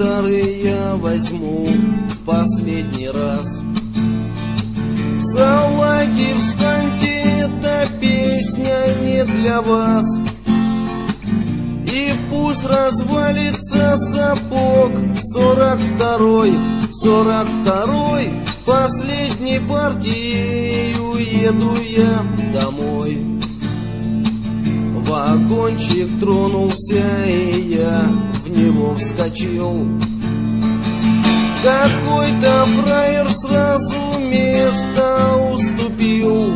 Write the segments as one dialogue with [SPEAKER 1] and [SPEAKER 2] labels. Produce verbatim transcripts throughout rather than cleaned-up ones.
[SPEAKER 1] гитары я возьму в последний раз. Салаги, встаньте, эта песня не для вас. И пусть развалится сапог. Сорок второй, сорок второй, последней партией уеду я домой. Вагончик тронулся, и я в него вскочил. Какой-то фраер сразу место уступил.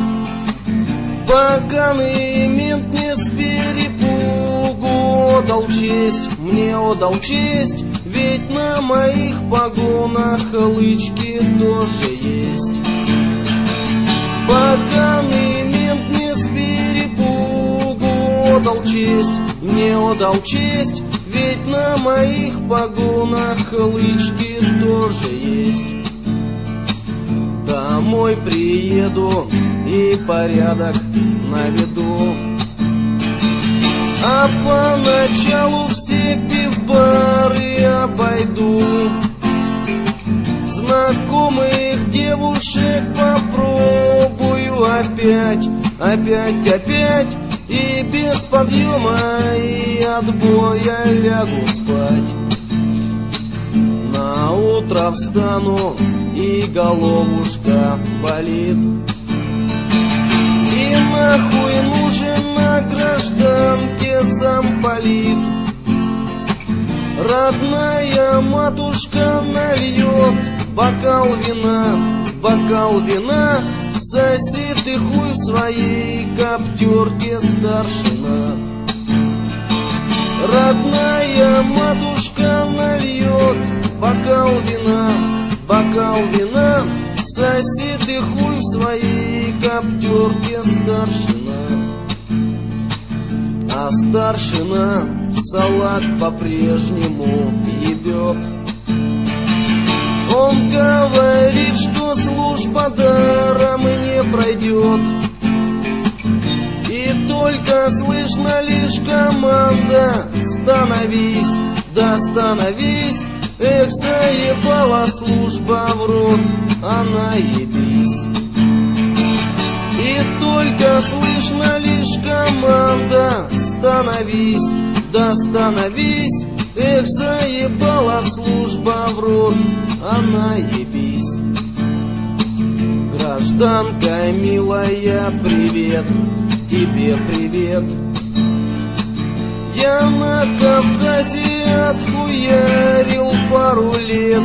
[SPEAKER 1] Поганый мент не с перепугу отдал честь, мне отдал честь, ведь на моих погонах лычки тоже есть. Поганый мент не с перепугу отдал честь, мне отдал честь, ведь на моих погонах лычки тоже есть. Домой приеду и порядок наведу, а поначалу все пивбары обойду. Знакомых девушек попробую опять, опять, опять, и без подъема и отбоя лягу спать. На утро встану, и головушка болит. И нахуй нужен на гражданке замполит. Родная матушка нальет бокал вина, бокал вина. Соси ты хуй в своей коптерке, старшина. Родная матушка нальет бокал вина, бокал вина. Соси ты хуй в своей коптерке, старшина. А старшина салат по-прежнему ебет. Он говорит, что служба даром не пройдет. И только слышно лишь команда: становись, да становись. Эх, заебала служба в рот, она ебись. И только слышно лишь команда: становись, да становись. Эх, заебала служба в рот, она ебись. Гражданка милая, привет, тебе привет. Я на Кавказе отхуярил пару лет.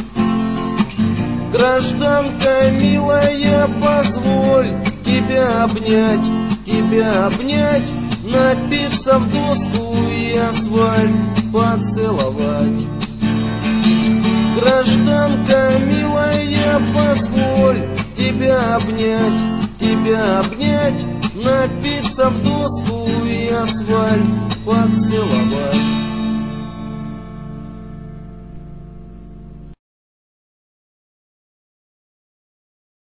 [SPEAKER 1] Гражданка милая, позволь тебя обнять, тебя обнять, напиться в доску и асфальт под